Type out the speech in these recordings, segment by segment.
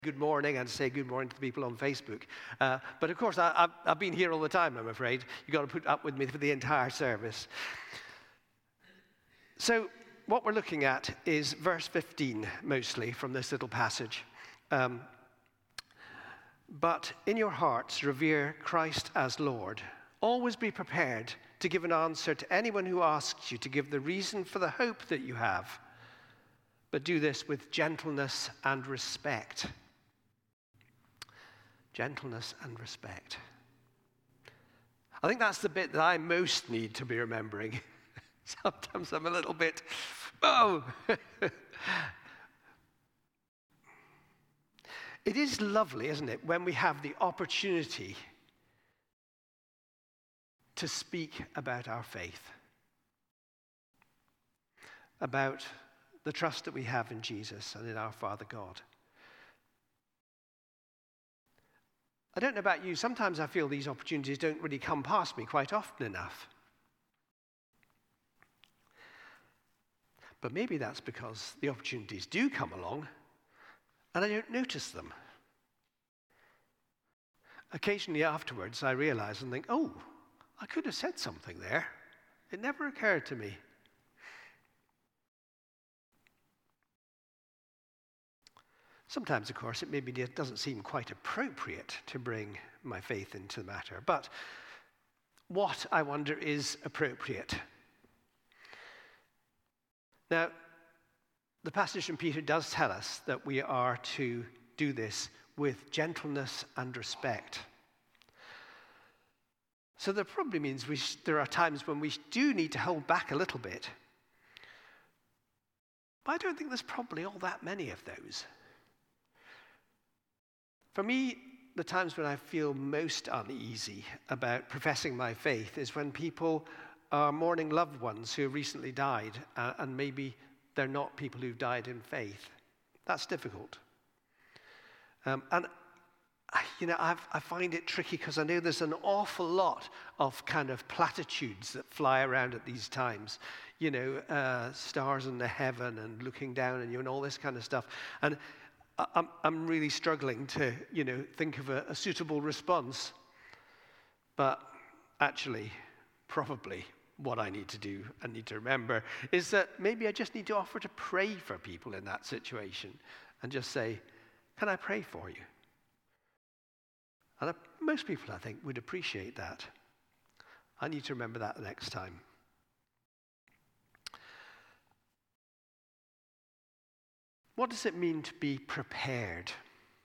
good morning and say good morning to the people on Facebook. But of course, I've been here all the time, I'm afraid. You've got to put up with me for the entire service. So what we're looking at is verse 15, mostly, from this little passage. But in your hearts, revere Christ as Lord. Always be prepared to give an answer to anyone who asks you to give the reason for the hope that you have. But do this with gentleness and respect. Gentleness and respect. I think that's the bit that I most need to be remembering. Sometimes I'm a little bit, It is lovely, isn't it, when we have the opportunity to speak about our faith, about the trust that we have in Jesus and in our Father God. I don't know about you, sometimes I feel these opportunities don't really come past me quite often enough. But maybe that's because the opportunities do come along and I don't notice them. Occasionally afterwards, I realize and think, I could have said something there. It never occurred to me. Sometimes, of course, it maybe doesn't seem quite appropriate to bring my faith into the matter. But what, I wonder, is appropriate? Now, the passage from Peter does tell us that we are to do this with gentleness and respect. So that probably means there are times when we do need to hold back a little bit. But I don't think there's probably all that many of those. For me, the times when I feel most uneasy about professing my faith is when people are mourning loved ones who have recently died, and maybe they're not people who've died in faith. That's difficult. And I find it tricky because I know there's an awful lot of kind of platitudes that fly around at these times. Stars in the heaven and looking down on you and all this kind of stuff. And I'm really struggling to, think of a suitable response. But actually, probably what I need to do and need to remember is that maybe I just need to offer to pray for people in that situation and just say, can I pray for you? And most people, I think, would appreciate that. I need to remember that the next time. What does it mean to be prepared?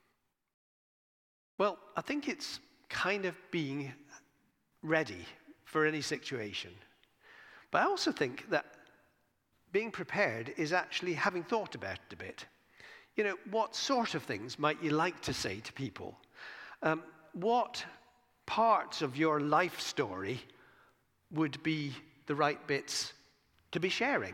Well, I think it's kind of being ready for any situation. But I also think that being prepared is actually having thought about it a bit. What sort of things might you like to say to people? What parts of your life story would be the right bits to be sharing?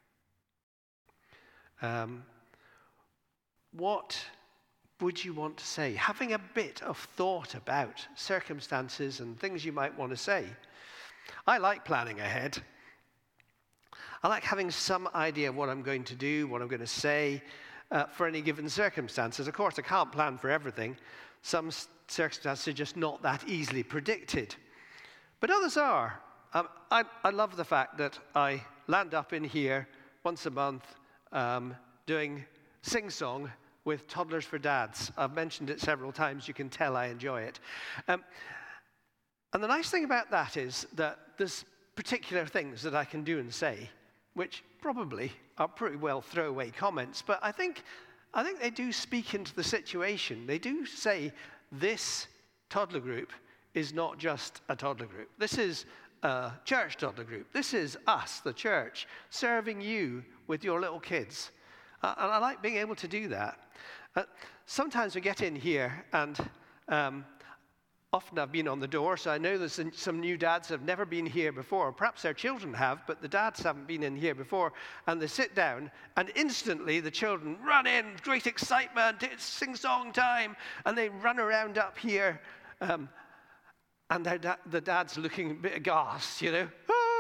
What would you want to say? Having a bit of thought about circumstances and things you might want to say. I like planning ahead. I like having some idea of what I'm going to do, what I'm going to say for any given circumstances. Of course, I can't plan for everything. Some circumstances are just not that easily predicted. But others are. I love the fact that I land up in here once a month doing sing-song with Toddlers for Dads. I've mentioned it several times. You can tell I enjoy it. And the nice thing about that is that there's particular things that I can do and say, which probably are pretty well throwaway comments, but I think they do speak into the situation. They do say this toddler group is not just a toddler group. This is a church toddler group. This is us, the church, serving you with your little kids. And I like being able to do that. Sometimes we get in here and often I've been on the door, so I know there's some new dads that have never been here before. Perhaps their children have, but the dads haven't been in here before. And they sit down, and instantly the children run in, great excitement, it's sing-song time, and they run around up here. And the dad's looking a bit aghast,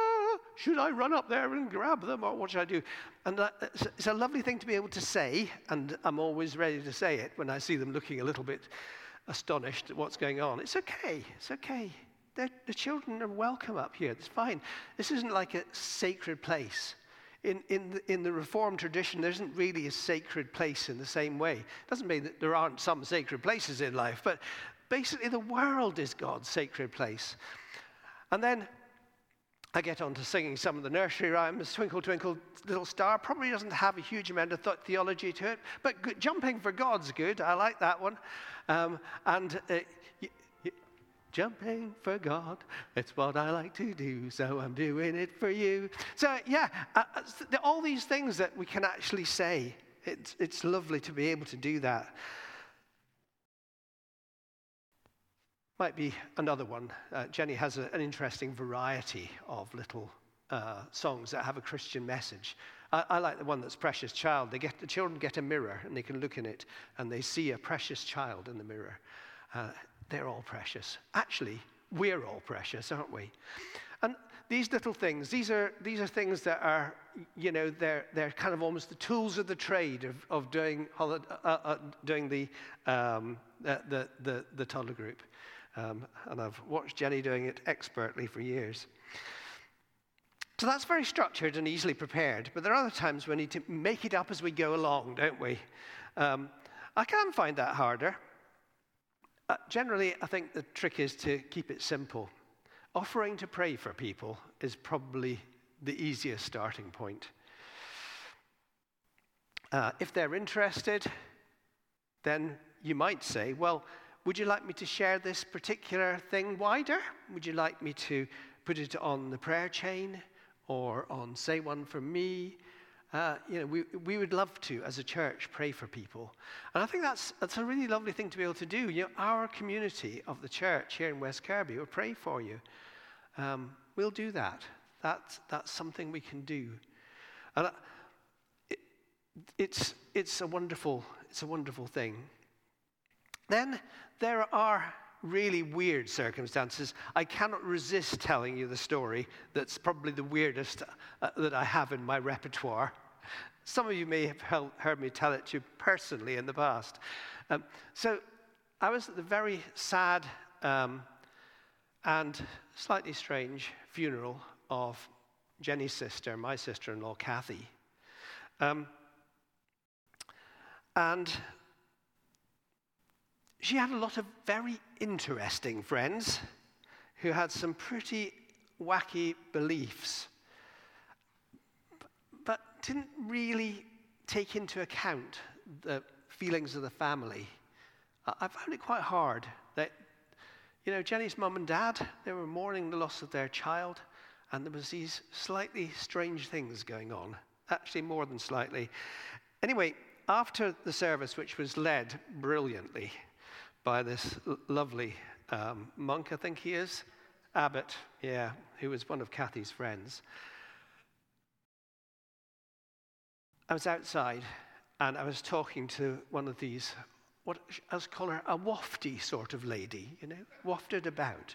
should I run up there and grab them, or what should I do? And it's a lovely thing to be able to say, and I'm always ready to say it when I see them looking a little bit astonished at what's going on. It's okay. It's okay. The children are welcome up here. It's fine. This isn't like a sacred place. In the Reformed tradition, there isn't really a sacred place in the same way. It doesn't mean that there aren't some sacred places in life, but basically the world is God's sacred place. And then I get on to singing some of the nursery rhymes. Twinkle, twinkle, little star probably doesn't have a huge amount of theology to it, but jumping for God's good. I like that one. Jumping for God, it's what I like to do, so I'm doing it for you. So yeah, all these things that we can actually say, it's lovely to be able to do that. Might be another one. Jenny has an interesting variety of little songs that have a Christian message. I like the one that's Precious Child. The children get a mirror and they can look in it and they see a precious child in the mirror. They're all precious. Actually, we're all precious, aren't we? And these little things, these are things that are, they're kind of almost the tools of the trade of doing the toddler group. And I've watched Jenny doing it expertly for years. So that's very structured and easily prepared. But there are other times we need to make it up as we go along, don't we? I can find that harder. Generally, I think the trick is to keep it simple. Offering to pray for people is probably the easiest starting point. If they're interested, then you might say, well, would you like me to share this particular thing wider? Would you like me to put it on the prayer chain or on Say One for Me? We would love to, as a church, pray for people. And I think that's a really lovely thing to be able to do. Our community of the church here in West Kirby will pray for you. We'll do that. That's something we can do. And it's a wonderful thing. Then there are really weird circumstances. I cannot resist telling you the story that's probably the weirdest that I have in my repertoire. Some of you may have heard me tell it to you personally in the past. So I was at the very sad and slightly strange funeral of Jenny's sister, my sister-in-law, Kathy. And she had a lot of very interesting friends who had some pretty wacky beliefs, but didn't really take into account the feelings of the family. I found it quite hard that, Jenny's mum and dad, they were mourning the loss of their child, and there was these slightly strange things going on, actually more than slightly. Anyway, after the service, which was led brilliantly by this lovely monk, I think he is, abbot, who was one of Kathy's friends. I was outside and I was talking to one of these, what I was calling her a wafty sort of lady, wafted about.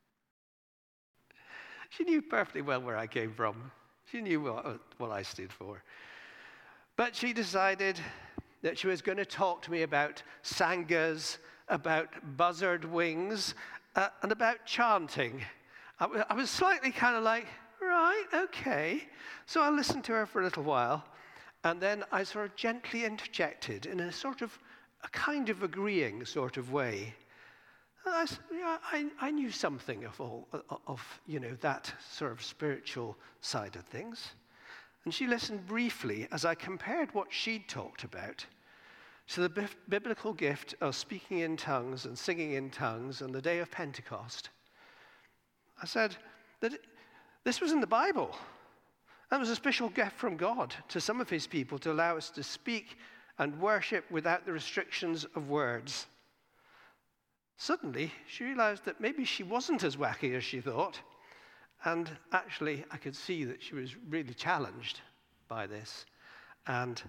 She knew perfectly well where I came from. She knew what I stood for. But she decided that she was going to talk to me about sanghas, about buzzard wings, and about chanting. I was slightly kind of like, right, okay. So I listened to her for a little while, and then I sort of gently interjected in a kind of agreeing sort of way. I knew something of that sort of spiritual side of things. And she listened briefly as I compared what she'd talked about to the biblical gift of speaking in tongues and singing in tongues on the day of Pentecost. I said that this was in the Bible. That was a special gift from God to some of his people to allow us to speak and worship without the restrictions of words. Suddenly, she realized that maybe she wasn't as wacky as she thought. And actually, I could see that she was really challenged by this. And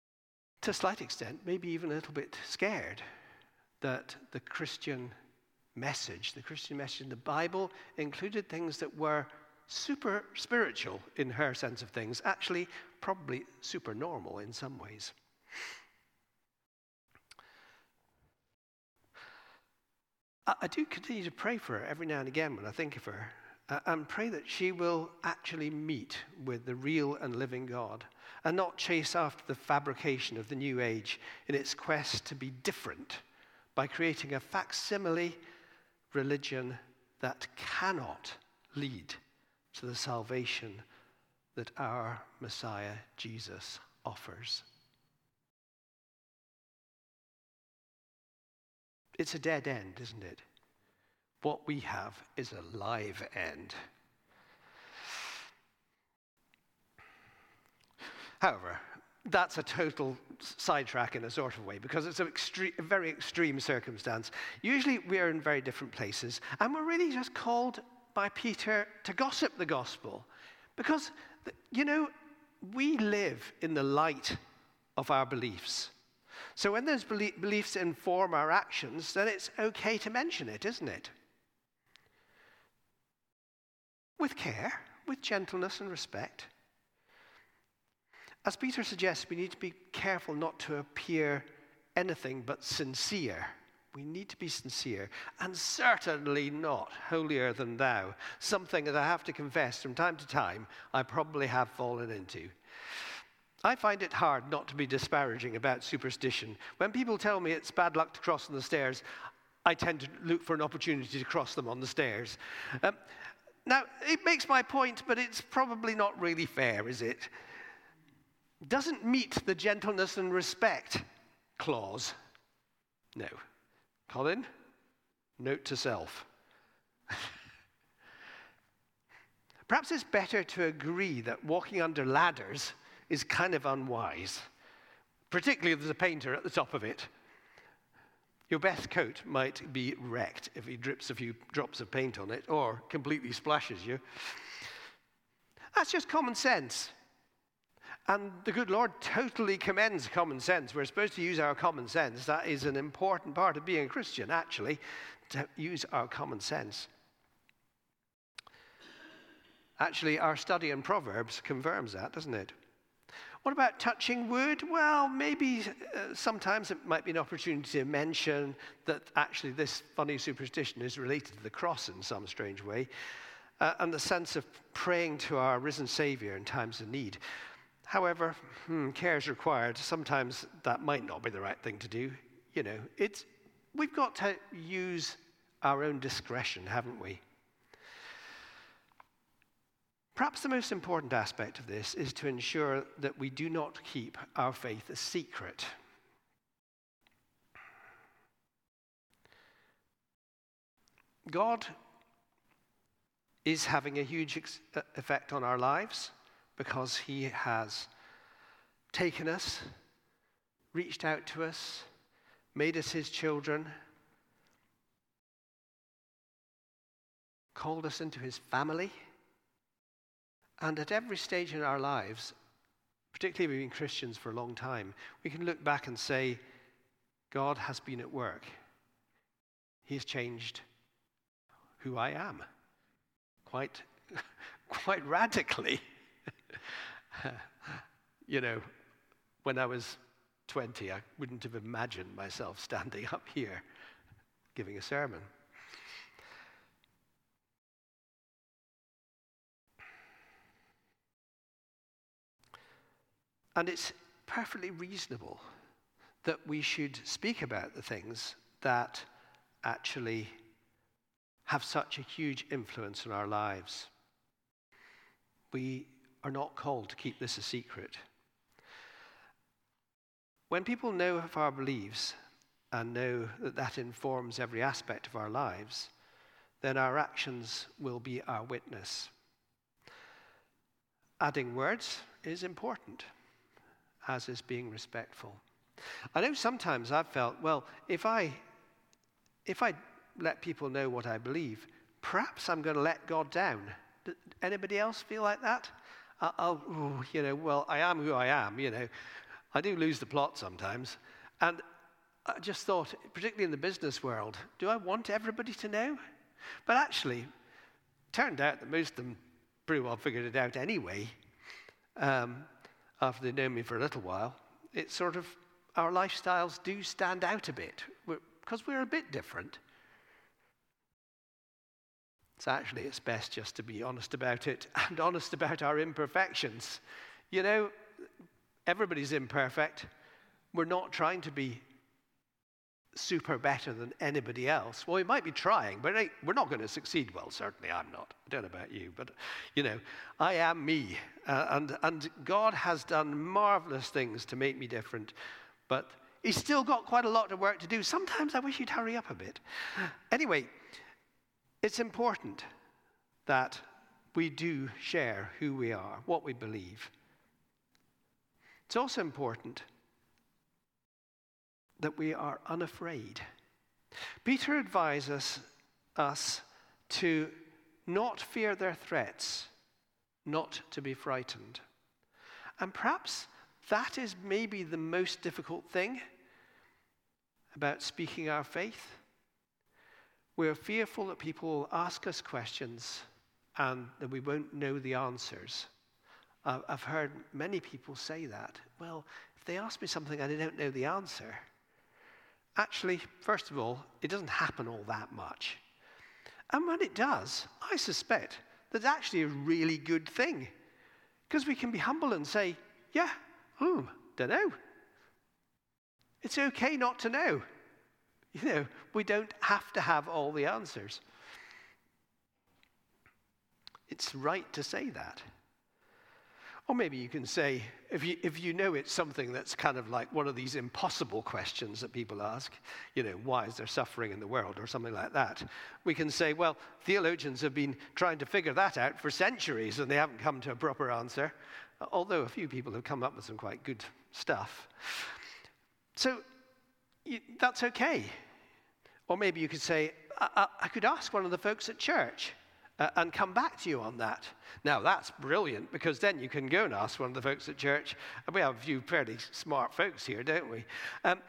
to a slight extent, maybe even a little bit scared that the Christian message, the Christian message in the Bible, included things that were super spiritual in her sense of things, actually probably super normal in some ways. I do continue to pray for her every now and again when I think of her, and pray that she will actually meet with the real and living God and not chase after the fabrication of the new age in its quest to be different by creating a facsimile religion that cannot lead to the salvation that our Messiah, Jesus, offers. It's a dead end, isn't it? What we have is a live end. However, that's a total sidetrack in a sort of way, because it's a very extreme circumstance. Usually we're in very different places, and we're really just called by Peter to gossip the gospel. Because, we live in the light of our beliefs. So when those beliefs inform our actions, then it's okay to mention it, isn't it? With care, with gentleness and respect. As Peter suggests, we need to be careful not to appear anything but sincere. We need to be sincere, and certainly not holier than thou, something that I have to confess from time to time I probably have fallen into. I find it hard not to be disparaging about superstition. When people tell me it's bad luck to cross on the stairs, I tend to look for an opportunity to cross them on the stairs. Now, it makes my point, but it's probably not really fair, is it? Doesn't meet the gentleness and respect clause. No. Colin, note to self. Perhaps it's better to agree that walking under ladders is kind of unwise, particularly if there's a painter at the top of it. Your best coat might be wrecked if he drips a few drops of paint on it or completely splashes you. That's just common sense. And the good Lord totally commends common sense. We're supposed to use our common sense. That is an important part of being a Christian, actually, to use our common sense. Actually, our study in Proverbs confirms that, doesn't it? What about touching wood? Well, maybe sometimes it might be an opportunity to mention that actually this funny superstition is related to the cross in some strange way, and the sense of praying to our risen Savior in times of need. However, care is required. Sometimes that might not be the right thing to do. We've got to use our own discretion, haven't we? Perhaps the most important aspect of this is to ensure that we do not keep our faith a secret. God is having a huge effect on our lives because he has taken us, reached out to us, made us his children, called us into his family. And at every stage in our lives, particularly if we've been Christians for a long time, we can look back and say, God has been at work. He has changed who I am quite radically. When I was 20, I wouldn't have imagined myself standing up here giving a sermon. And it's perfectly reasonable that we should speak about the things that actually have such a huge influence on our lives. We are not called to keep this a secret. When people know of our beliefs and know that that informs every aspect of our lives, then our actions will be our witness. Adding words is important, as is being respectful. I know sometimes I've felt, well, if I let people know what I believe, perhaps I'm going to let God down. Anybody else feel like that? I am who I am, I do lose the plot sometimes. And I just thought, particularly in the business world, do I want everybody to know? But actually, turned out that most of them pretty well figured it out anyway, after they'd known me for a little while. It's sort of, our lifestyles do stand out a bit, because we're a bit different. So actually, it's best just to be honest about it, and honest about our imperfections. You know, everybody's imperfect. We're not trying to be super better than anybody else. Well, we might be trying, but we're not going to succeed. Well, certainly I'm not. I don't know about you, but, you know, I am me. And God has done marvelous things to make me different, but he's still got quite a lot of work to do. Sometimes I wish he'd hurry up a bit. Anyway, it's important that we do share who we are, what we believe. It's also important that we are unafraid. Peter advises us to not fear their threats, not to be frightened. And perhaps that is maybe the most difficult thing about speaking our faith. We're fearful that people will ask us questions and that we won't know the answers. I've heard many people say that. Well, if they ask me something and I don't know the answer, actually, first of all, it doesn't happen all that much. And when it does, I suspect that's actually a really good thing. Because we can be humble and say, yeah, don't know. It's okay not to know. You know, we don't have to have all the answers. It's right to say that. Or maybe you can say, if you know it's something that's kind of like one of these impossible questions that people ask, you know, why is there suffering in the world or something like that, we can say, well, theologians have been trying to figure that out for centuries and they haven't come to a proper answer, although a few people have come up with some quite good stuff. So that's okay. Or maybe you could say, I could ask one of the folks at church and come back to you on that. Now, that's brilliant, because then you can go and ask one of the folks at church. And we have a few fairly smart folks here, don't we? And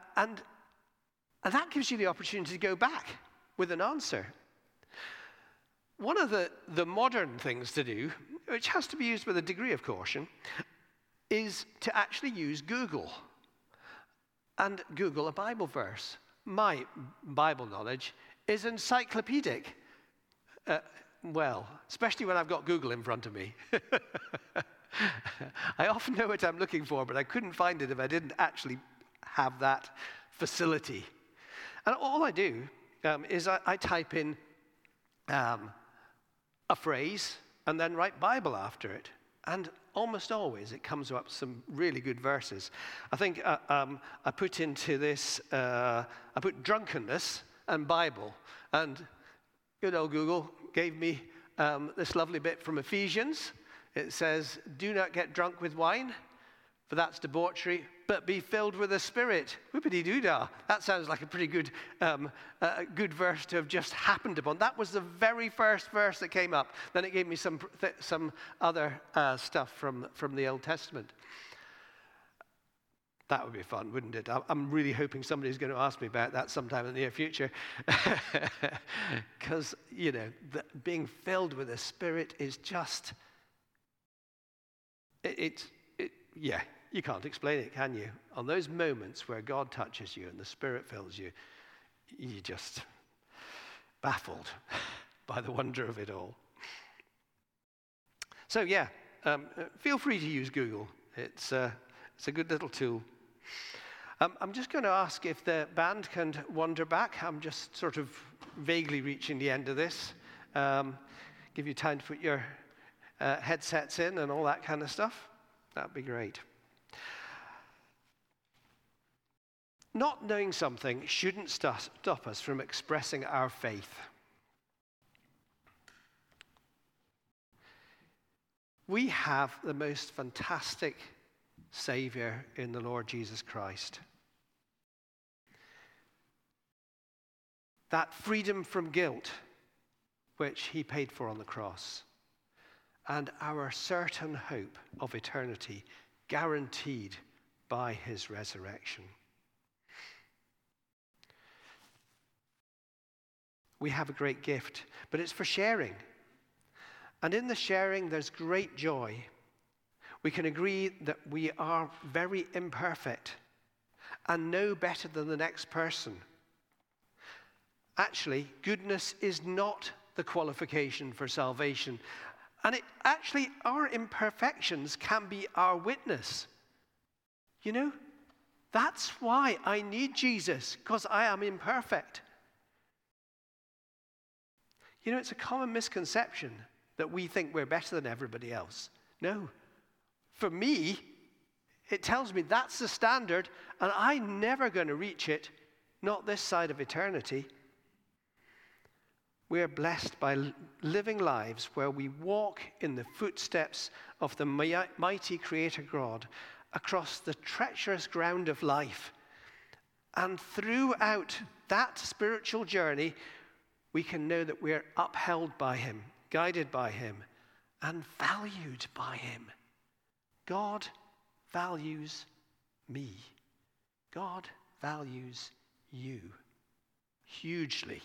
that gives you the opportunity to go back with an answer. One of the modern things to do, which has to be used with a degree of caution, is to actually use Google and Google a Bible verse. My Bible knowledge is encyclopedic. Well, especially when I've got Google in front of me. I often know what I'm looking for, but I couldn't find it if I didn't actually have that facility. And all I do is I type in a phrase and then write Bible after it. And almost always it comes up some really good verses. I think I put into this, I put drunkenness and Bible, and good old Google gave me this lovely bit from Ephesians. It says, do not get drunk with wine, for that's debauchery, but be filled with the Spirit. Whoopity-doo-dah. That sounds like a pretty good good verse to have just happened upon. That was the very first verse that came up. Then it gave me some other stuff from the Old Testament. That would be fun, wouldn't it? I'm really hoping somebody's going to ask me about that sometime in the near future. Because, you know, being filled with the Spirit is just, yeah, you can't explain it, can you? On those moments where God touches you and the Spirit fills you, you're just baffled by the wonder of it all. So, yeah, feel free to use Google. It's a good little tool. I'm just going to ask if the band can wander back. I'm just sort of vaguely reaching the end of this. Give you time to put your headsets in and all that kind of stuff. That'd be great. Not knowing something shouldn't stop us from expressing our faith. We have the most fantastic Savior in the Lord Jesus Christ. That freedom from guilt, which he paid for on the cross, and our certain hope of eternity guaranteed by his resurrection. we have a great gift, but it's for sharing. And in the sharing, there's great joy. We can agree that we are very imperfect and know better than the next person. Actually, goodness is not the qualification for salvation. And our imperfections can be our witness. You know, that's why I need Jesus, because I am imperfect. You know, it's a common misconception that we think we're better than everybody else. No. For me, it tells me that's the standard, and I'm never going to reach it, not this side of eternity. We're blessed by living lives where we walk in the footsteps of the mighty Creator God across the treacherous ground of life. And throughout that spiritual journey, we can know that we're upheld by Him, guided by Him, and valued by Him. God values me. God values you hugely.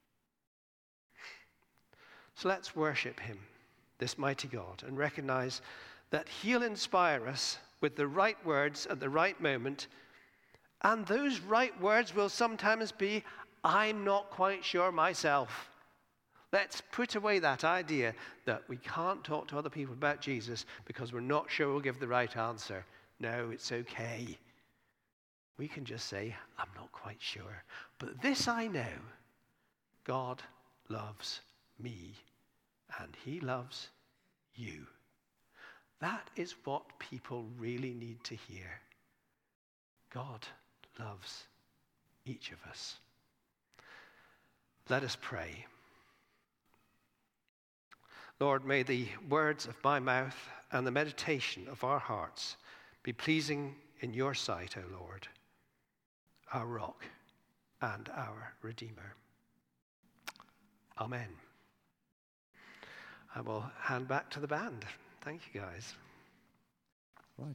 So let's worship Him, this mighty God, and recognize that He'll inspire us with the right words at the right moment. And those right words will sometimes be, I'm not quite sure myself. Let's put away that idea that we can't talk to other people about Jesus because we're not sure we'll give the right answer. No, it's okay. We can just say, I'm not quite sure. But this I know, God loves me, and He loves you. That is what people really need to hear. God loves each of us. Let us pray. Lord, may the words of my mouth and the meditation of our hearts be pleasing in your sight, O Lord, our rock and our Redeemer. Amen. I will hand back to the band. Thank you, guys.